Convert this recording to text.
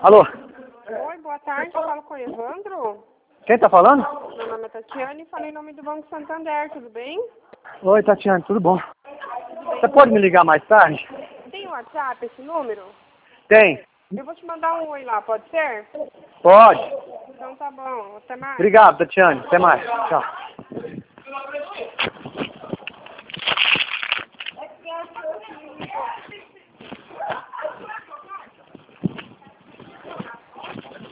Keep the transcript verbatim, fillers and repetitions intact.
Alô? Oi, boa tarde, eu falo com o Evandro. Quem tá falando? Meu nome é Tatiane e falei em nome do Banco Santander, tudo bem? Oi, Tatiane, tudo bom? Tudo bem. Você pode me ligar mais tarde? Tem o WhatsApp, esse número? Tem. Eu vou te mandar um oi lá, pode ser? Pode. Então tá bom, até mais. Obrigado, Tatiane. Até mais. Tchau.